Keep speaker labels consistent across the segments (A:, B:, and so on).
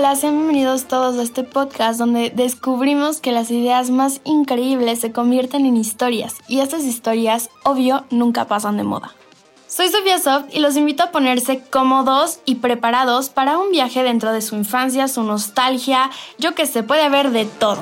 A: Hola, sean bienvenidos todos a este podcast donde descubrimos que las ideas más increíbles se convierten en historias y estas historias, obvio, nunca pasan de moda. Soy Sofía Soft y los invito a ponerse cómodos y preparados para un viaje dentro de su infancia, su nostalgia, yo que sé, puede haber de todo.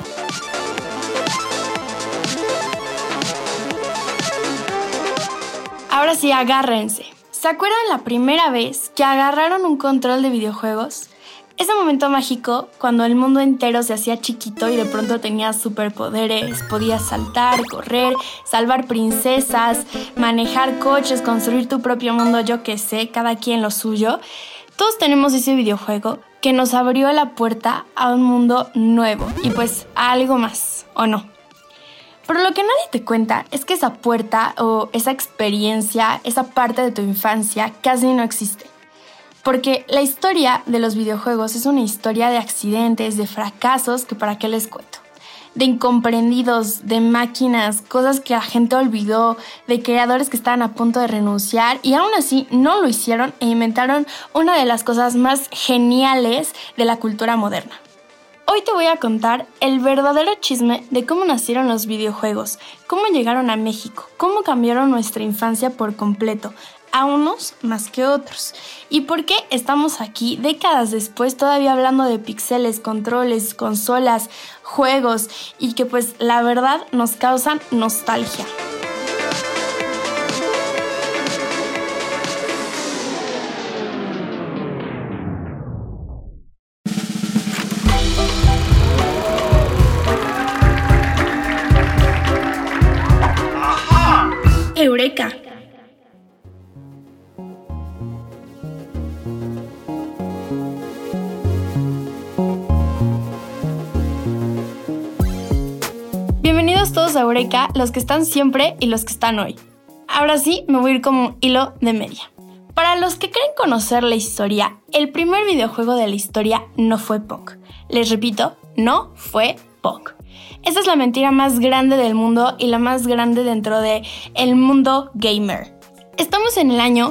A: Ahora sí, agárrense. ¿Se acuerdan la primera vez que agarraron un control de videojuegos? Ese momento mágico cuando el mundo entero se hacía chiquito y de pronto tenías superpoderes, podías saltar, correr, salvar princesas, manejar coches, construir tu propio mundo, yo que sé, cada quien lo suyo. Todos tenemos ese videojuego que nos abrió la puerta a un mundo nuevo y pues a algo más, ¿o no? Pero lo que nadie te cuenta es que esa puerta o esa experiencia, esa parte de tu infancia casi no existe. Porque la historia de los videojuegos es una historia de accidentes, de fracasos, que para qué les cuento. De incomprendidos, de máquinas, cosas que la gente olvidó, de creadores que estaban a punto de renunciar y aún así no lo hicieron e inventaron una de las cosas más geniales de la cultura moderna. Hoy te voy a contar el verdadero chisme de cómo nacieron los videojuegos, cómo llegaron a México, cómo cambiaron nuestra infancia por completo, a unos más que otros. ¿Y por qué estamos aquí décadas después todavía hablando de píxeles, controles, consolas, juegos y que pues la verdad nos causan nostalgia? ¡Eureka! Bienvenidos todos a Eureka, los que están siempre y los que están hoy. Ahora sí, me voy a ir como hilo de media. Para los que creen conocer la historia, el primer videojuego de la historia no fue Pong. Les repito, no fue Pong. Esa es la mentira más grande del mundo y la más grande dentro del mundo gamer. Estamos en el año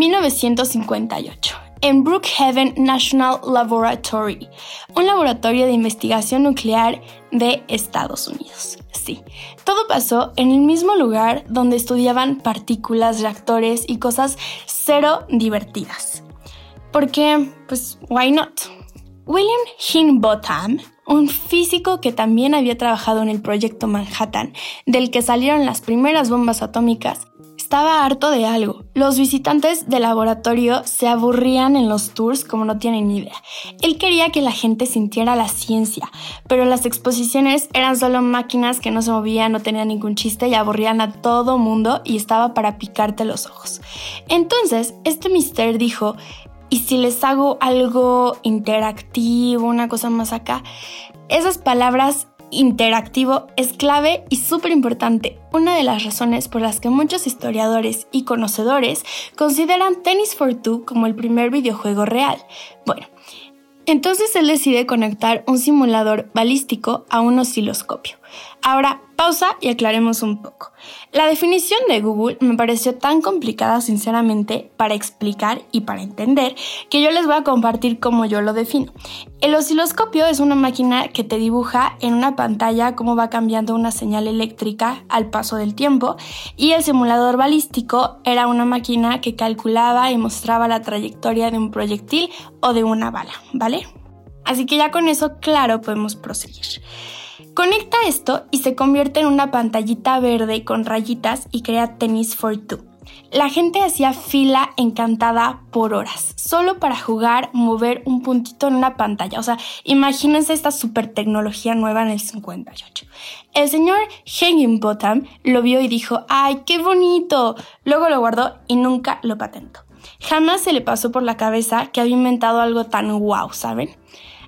A: 1958. En Brookhaven National Laboratory, un laboratorio de investigación nuclear de Estados Unidos. Sí, todo pasó en el mismo lugar donde estudiaban partículas, reactores y cosas cero divertidas. Porque, pues, why not? William Higginbotham, un físico que también había trabajado en el proyecto Manhattan, del que salieron las primeras bombas atómicas, estaba harto de algo. Los visitantes del laboratorio se aburrían en los tours como no tienen idea. Él quería que la gente sintiera la ciencia, pero las exposiciones eran solo máquinas que no se movían, no tenían ningún chiste y aburrían a todo mundo y estaba para picarte los ojos. Entonces, este mister dijo, ¿y si les hago algo interactivo, una cosa más acá? Esas palabras interactivo es clave y súper importante, una de las razones por las que muchos historiadores y conocedores consideran Tennis for Two como el primer videojuego real. Bueno, entonces él decide conectar un simulador balístico a un osciloscopio. Ahora, pausa y aclaremos un poco. La definición de Google me pareció tan complicada, sinceramente, para explicar y para entender, que yo les voy a compartir cómo yo lo defino. El osciloscopio es una máquina que te dibuja en una pantalla cómo va cambiando una señal eléctrica al paso del tiempo, y el simulador balístico era una máquina que calculaba y mostraba la trayectoria de un proyectil o de una bala, ¿vale? Así que ya con eso claro podemos proseguir. Conecta esto y se convierte en una pantallita verde con rayitas y crea Tennis for Two. La gente hacía fila encantada por horas, solo para jugar, mover un puntito en una pantalla. O sea, imagínense esta super tecnología nueva en el 58. El señor Higginbotham lo vio y dijo, ¡ay, qué bonito! Luego lo guardó y nunca lo patentó. Jamás se le pasó por la cabeza que había inventado algo tan guau, ¿saben?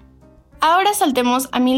A: Ahora saltemos a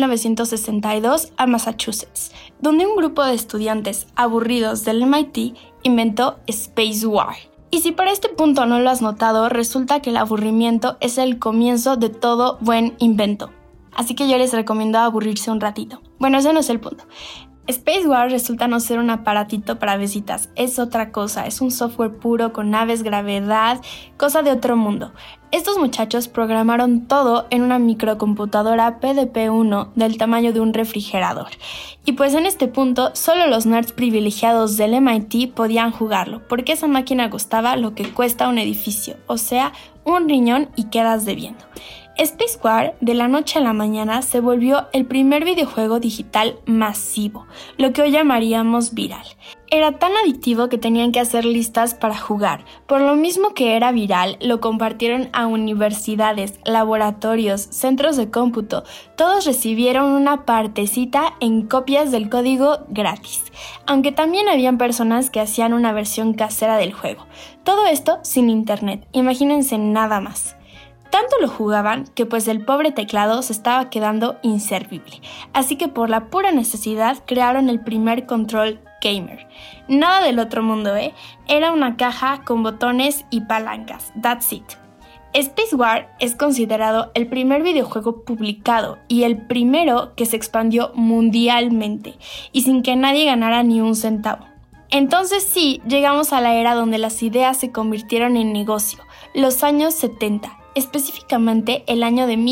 A: 1962 a Massachusetts, donde un grupo de estudiantes aburridos del MIT inventó Space War. Y si para este punto no lo has notado, resulta que el aburrimiento es el comienzo de todo buen invento. Así que yo les recomiendo aburrirse un ratito. Bueno, ese no es el punto. Space War resulta no ser un aparatito para visitas, es otra cosa, es un software puro con naves, gravedad, cosa de otro mundo. Estos muchachos programaron todo en una microcomputadora PDP-1 del tamaño de un refrigerador. Y pues en este punto, solo los nerds privilegiados del MIT podían jugarlo, porque esa máquina costaba lo que cuesta un edificio, o sea, un riñón y quedas debiendo. Spacewar, de la noche a la mañana, se volvió el primer videojuego digital masivo, lo que hoy llamaríamos viral. Era tan adictivo que tenían que hacer listas para jugar. Por lo mismo que era viral, lo compartieron a universidades, laboratorios, centros de cómputo. Todos recibieron una partecita en copias del código gratis. Aunque también habían personas que hacían una versión casera del juego. Todo esto sin internet, imagínense nada más. Tanto lo jugaban que pues el pobre teclado se estaba quedando inservible, así que por la pura necesidad crearon el primer control gamer. Nada del otro mundo, Era una caja con botones y palancas, that's it. Spacewar es considerado el primer videojuego publicado y el primero que se expandió mundialmente y sin que nadie ganara ni un centavo. Entonces sí, llegamos a la era donde las ideas se convirtieron en negocio, los años 70. Específicamente el año de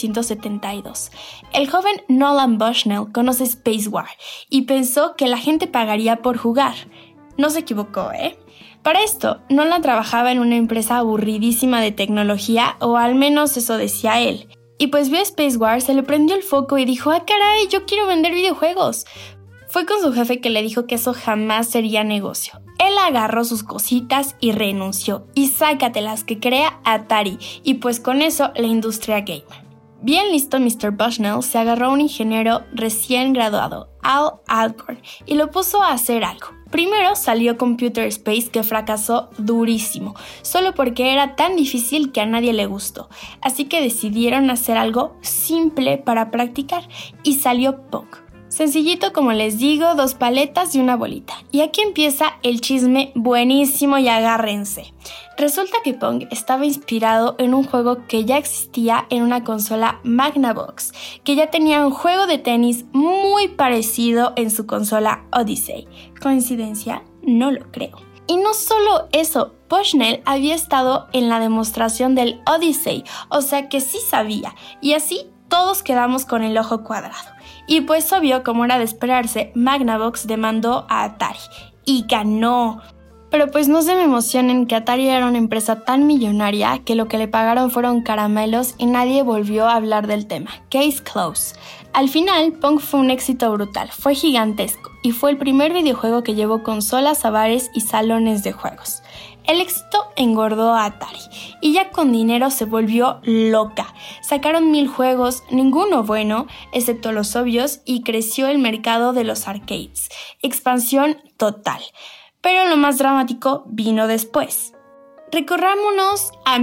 A: 1972. El joven Nolan Bushnell conoce Spacewar y pensó que la gente pagaría por jugar. No se equivocó, Para esto, Nolan trabajaba en una empresa aburridísima de tecnología, o al menos eso decía él. Y pues vio Spacewar, se le prendió el foco y dijo, ¡ah, caray, yo quiero vender videojuegos! Fue con su jefe que le dijo que eso jamás sería negocio. Él agarró sus cositas y renunció. Y sácatelas que crea Atari. Y pues con eso la industria gamer. Bien listo, Mr. Bushnell se agarró a un ingeniero recién graduado, Al Alcorn, y lo puso a hacer algo. Primero salió Computer Space, que fracasó durísimo, solo porque era tan difícil que a nadie le gustó. Así que decidieron hacer algo simple para practicar y salió Pong. Sencillito, como les digo, 2 paletas y una bolita. Y aquí empieza el chisme buenísimo y agárrense. Resulta que Pong estaba inspirado en un juego que ya existía en una consola Magnavox, que ya tenía un juego de tenis muy parecido en su consola Odyssey. ¿Coincidencia? No lo creo. Y no solo eso, Bushnell había estado en la demostración del Odyssey, o sea que sí sabía, y así todos quedamos con el ojo cuadrado. Y pues obvio, como era de esperarse, Magnavox demandó a Atari. Y ganó. Pero pues no se me emocionen que Atari era una empresa tan millonaria que lo que le pagaron fueron caramelos y nadie volvió a hablar del tema. Case closed. Al final, Pong fue un éxito brutal, fue gigantesco y fue el primer videojuego que llevó consolas a bares y salones de juegos. El éxito engordó a Atari y ya con dinero se volvió loca. Sacaron 1000 juegos, ninguno bueno, excepto los obvios, y creció el mercado de los arcades. Expansión total. Pero lo más dramático vino después. Recorrámonos a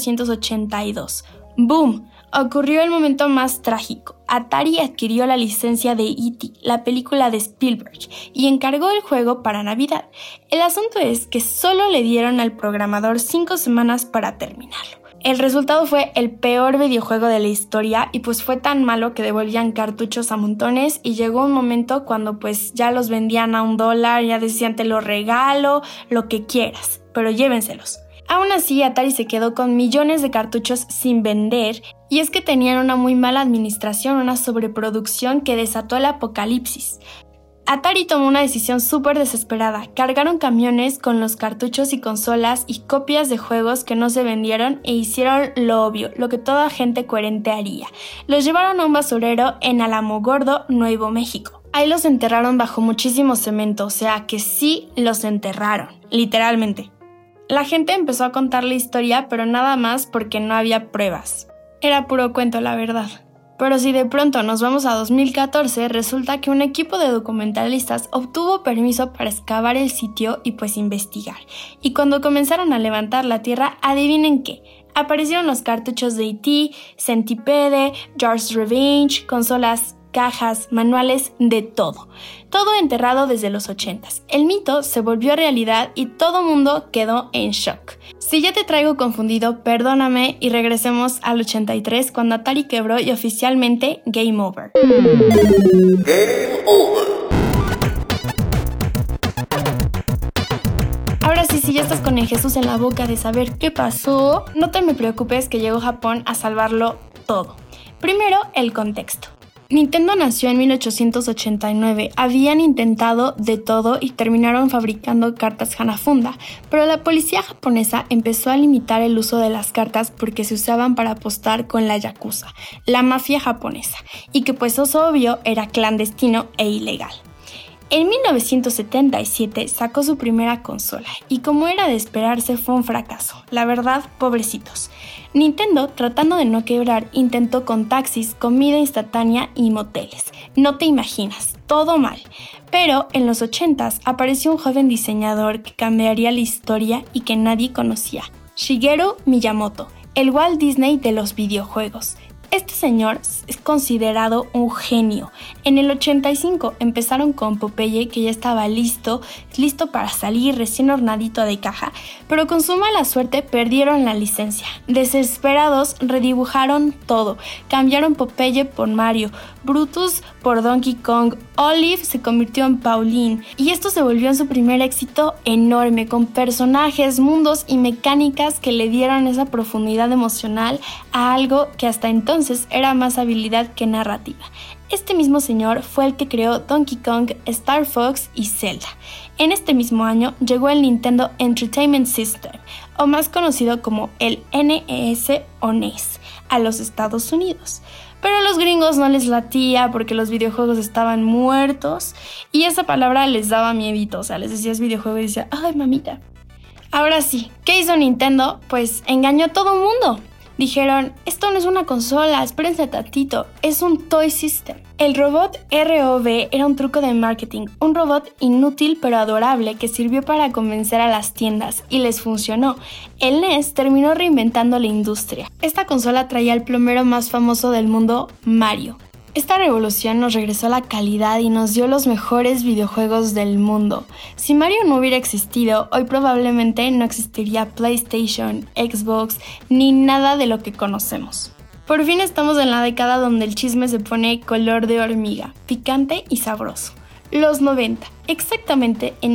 A: 1982. ¡Boom! Ocurrió el momento más trágico. Atari adquirió la licencia de E.T., la película de Spielberg, y encargó el juego para Navidad. El asunto es que solo le dieron al programador 5 semanas para terminarlo. El resultado fue el peor videojuego de la historia y pues fue tan malo que devolvían cartuchos a montones y llegó un momento cuando pues ya los vendían a $1, ya decían te lo regalo, lo que quieras, pero llévenselos. Aún así, Atari se quedó con millones de cartuchos sin vender y es que tenían una muy mala administración, una sobreproducción que desató el apocalipsis. Atari tomó una decisión súper desesperada. Cargaron camiones con los cartuchos y consolas y copias de juegos que no se vendieron e hicieron lo obvio, lo que toda gente coherente haría. Los llevaron a un basurero en Alamogordo, Nuevo México. Ahí los enterraron bajo muchísimo cemento, o sea que sí los enterraron, literalmente. La gente empezó a contar la historia, pero nada más porque no había pruebas. Era puro cuento, la verdad. Pero si de pronto nos vamos a 2014, resulta que un equipo de documentalistas obtuvo permiso para excavar el sitio y pues investigar. Y cuando comenzaron a levantar la tierra, adivinen qué. Aparecieron los cartuchos de E.T., Centipede, Jar's Revenge, consolas, cajas, manuales, de todo. Todo enterrado desde los 80s. El mito se volvió realidad y todo mundo quedó en shock. Si ya te traigo confundido, perdóname y regresemos al 83 cuando Atari quebró y oficialmente Game Over.
B: Game Over.
A: Ahora sí, si ya estás conectado pone Jesús en la boca de saber qué pasó, no te me preocupes que llegó Japón a salvarlo todo. Primero, el contexto. Nintendo nació en 1889, habían intentado de todo y terminaron fabricando cartas Hanafuda, pero la policía japonesa empezó a limitar el uso de las cartas porque se usaban para apostar con la yakuza, la mafia japonesa, y que pues es obvio era clandestino e ilegal. En 1977 sacó su primera consola y como era de esperarse fue un fracaso, la verdad, pobrecitos. Nintendo, tratando de no quebrar, intentó con taxis, comida instantánea y moteles. No te imaginas, todo mal. Pero en los 80s apareció un joven diseñador que cambiaría la historia y que nadie conocía, Shigeru Miyamoto, el Walt Disney de los videojuegos. Este señor es considerado un genio. En el 85 empezaron con Popeye, que ya estaba listo para salir recién hornadito de caja, pero con su mala suerte perdieron la licencia. Desesperados redibujaron todo, cambiaron Popeye por Mario, Brutus por Donkey Kong, Olive se convirtió en Pauline y esto se volvió en su primer éxito enorme, con personajes, mundos y mecánicas que le dieron esa profundidad emocional a algo que hasta entonces era más habilidad que narrativa. Este mismo señor fue el que creó Donkey Kong, Star Fox y Zelda. En este mismo año llegó el Nintendo Entertainment System, o más conocido como el NES o NES, a los Estados Unidos. Pero a los gringos no les latía porque los videojuegos estaban muertos y esa palabra les daba miedito, o sea, les decías videojuego y decía, ¡ay, mamita! Ahora sí, ¿qué hizo Nintendo? Pues engañó a todo el mundo. Dijeron, esto no es una consola, espérense tantito, es un Toy System. El robot ROV era un truco de marketing, un robot inútil pero adorable que sirvió para convencer a las tiendas y les funcionó. El NES terminó reinventando la industria. Esta consola traía al plomero más famoso del mundo, Mario. Esta revolución nos regresó a la calidad y nos dio los mejores videojuegos del mundo. Si Mario no hubiera existido, hoy probablemente no existiría PlayStation, Xbox, ni nada de lo que conocemos. Por fin estamos en la década donde el chisme se pone color de hormiga, picante y sabroso. Los 90, exactamente en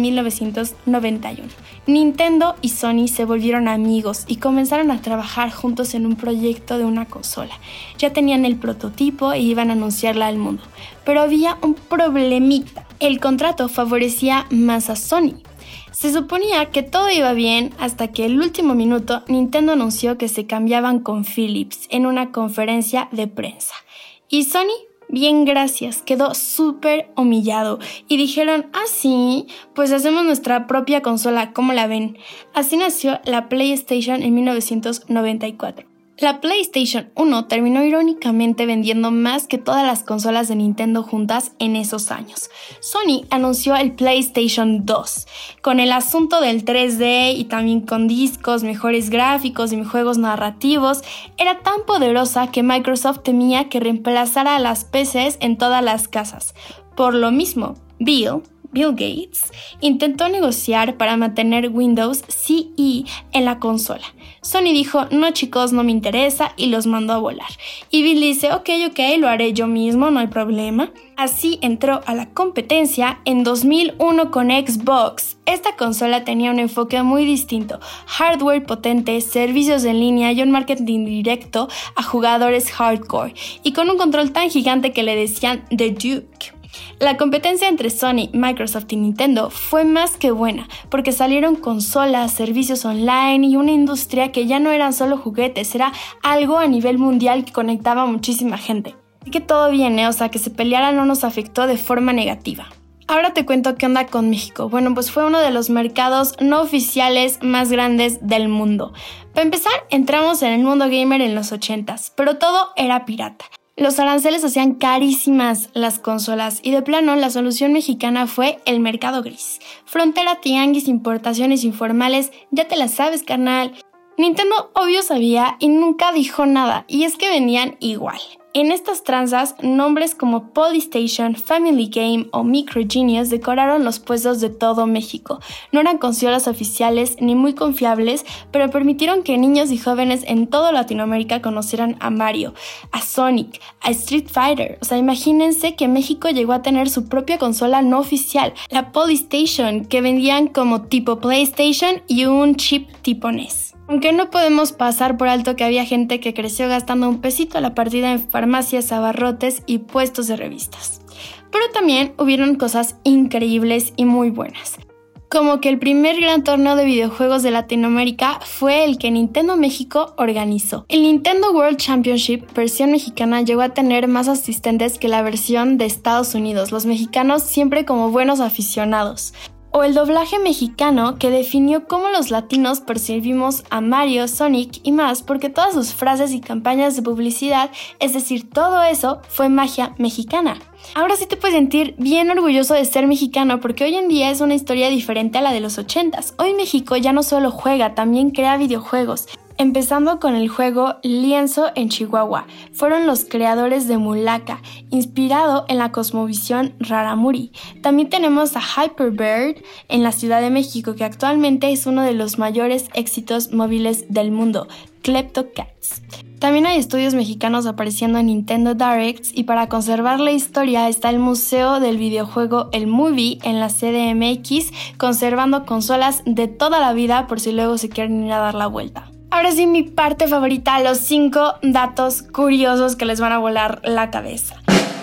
A: 1991. Nintendo y Sony se volvieron amigos y comenzaron a trabajar juntos en un proyecto de una consola. Ya tenían el prototipo e iban a anunciarla al mundo, pero había un problemita. El contrato favorecía más a Sony. Se suponía que todo iba bien hasta que el último minuto Nintendo anunció que se cambiaban con Philips en una conferencia de prensa. Y Sony, bien gracias, quedó súper humillado y dijeron, sí, pues hacemos nuestra propia consola, ¿cómo la ven? Así nació la PlayStation en 1994. La PlayStation 1 terminó irónicamente vendiendo más que todas las consolas de Nintendo juntas en esos años. Sony anunció el PlayStation 2, con el asunto del 3D y también con discos, mejores gráficos y juegos narrativos. Era tan poderosa que Microsoft temía que reemplazara a las PCs en todas las casas. Por lo mismo, Bill Gates intentó negociar para mantener Windows CE en la consola. Sony dijo, no chicos, no me interesa y los mandó a volar. Y Bill dice, ok, lo haré yo mismo, no hay problema. Así entró a la competencia en 2001 con Xbox. Esta consola tenía un enfoque muy distinto, hardware potente, servicios en línea y un marketing directo a jugadores hardcore, y con un control tan gigante que le decían The Duke. La competencia entre Sony, Microsoft y Nintendo fue más que buena, porque salieron consolas, servicios online y una industria que ya no eran solo juguetes, era algo a nivel mundial que conectaba a muchísima gente. Así que todo bien, o sea, que se pelearan no nos afectó de forma negativa. Ahora te cuento qué onda con México. Bueno, pues fue uno de los mercados no oficiales más grandes del mundo. Para empezar, entramos en el mundo gamer en los 80s, pero todo era pirata. Los aranceles hacían carísimas las consolas y de plano la solución mexicana fue el mercado gris. Frontera, tianguis, importaciones informales, ya te la sabes, carnal. Nintendo obvio sabía y nunca dijo nada, y es que venían igual. En estas tranzas, nombres como Polystation, Family Game o Microgenius decoraron los puestos de todo México. No eran consolas oficiales ni muy confiables, pero permitieron que niños y jóvenes en toda Latinoamérica conocieran a Mario, a Sonic, a Street Fighter. O sea, imagínense que México llegó a tener su propia consola no oficial, la Polystation, que vendían como tipo PlayStation y un chip tipo NES. Aunque no podemos pasar por alto que había gente que creció gastando un pesito a la partida en farmacias, abarrotes y puestos de revistas. Pero también hubieron cosas increíbles y muy buenas. Como que el primer gran torneo de videojuegos de Latinoamérica fue el que Nintendo México organizó. El Nintendo World Championship versión mexicana llegó a tener más asistentes que la versión de Estados Unidos, los mexicanos siempre como buenos aficionados. O el doblaje mexicano que definió cómo los latinos percibimos a Mario, Sonic y más, porque todas sus frases y campañas de publicidad, es decir, todo eso fue magia mexicana. Ahora sí te puedes sentir bien orgulloso de ser mexicano porque hoy en día es una historia diferente a la de los 80s. Hoy México ya no solo juega, también crea videojuegos. Empezando con el juego Lienzo en Chihuahua, fueron los creadores de Mulaka, inspirado en la cosmovisión Raramuri. También tenemos a Hyperbird en la Ciudad de México, que actualmente es uno de los mayores éxitos móviles del mundo, Kleptocats. También hay estudios mexicanos apareciendo en Nintendo Directs y para conservar la historia está el Museo del Videojuego El Movie en la CDMX, conservando consolas de toda la vida por si luego se quieren ir a dar la vuelta. Ahora sí, mi parte favorita, los 5 datos curiosos que les van a volar la cabeza.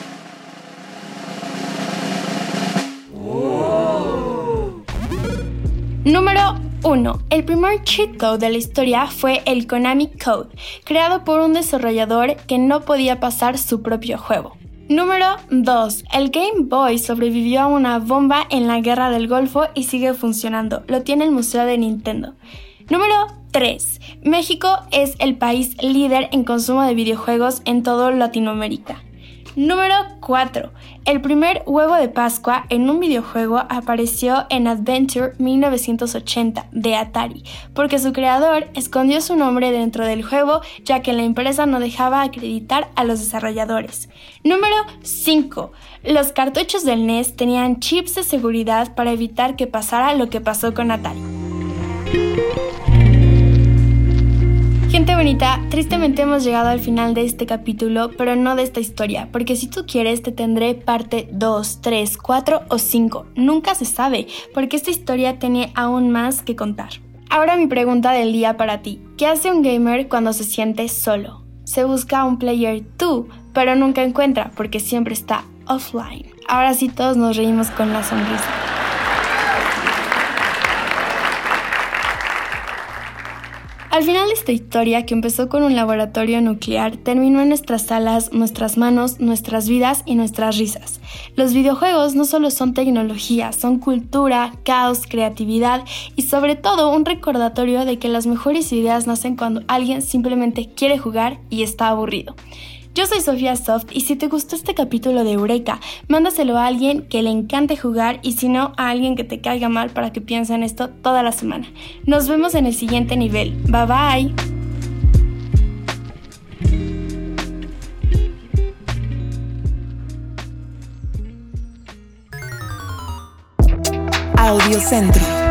A: Número 1. El primer cheat code de la historia fue el Konami Code, creado por un desarrollador que no podía pasar su propio juego. Número 2. El Game Boy sobrevivió a una bomba en la Guerra del Golfo y sigue funcionando. Lo tiene el Museo de Nintendo. Número 3. México es el país líder en consumo de videojuegos en toda Latinoamérica. Número 4. El primer huevo de Pascua en un videojuego apareció en Adventure 1980 de Atari, porque su creador escondió su nombre dentro del juego ya que la empresa no dejaba acreditar a los desarrolladores. Número 5. Los cartuchos del NES tenían chips de seguridad para evitar que pasara lo que pasó con Atari. Gente bonita, tristemente hemos llegado al final de este capítulo, pero no de esta historia, porque si tú quieres te tendré parte 2, 3, 4 o 5. Nunca se sabe, porque esta historia tiene aún más que contar. Ahora mi pregunta del día para ti. ¿Qué hace un gamer cuando se siente solo? Se busca un player 2, pero nunca encuentra, porque siempre está offline. Ahora sí todos nos reímos con la sonrisa. Al final de esta historia, que empezó con un laboratorio nuclear, terminó en nuestras salas, nuestras manos, nuestras vidas y nuestras risas. Los videojuegos no solo son tecnología, son cultura, caos, creatividad y sobre todo un recordatorio de que las mejores ideas nacen cuando alguien simplemente quiere jugar y está aburrido. Yo soy Sofía Soft y si te gustó este capítulo de Eureka, mándaselo a alguien que le encante jugar y si no, a alguien que te caiga mal para que piense en esto toda la semana. Nos vemos en el siguiente nivel. Bye bye.
C: Audiocentro.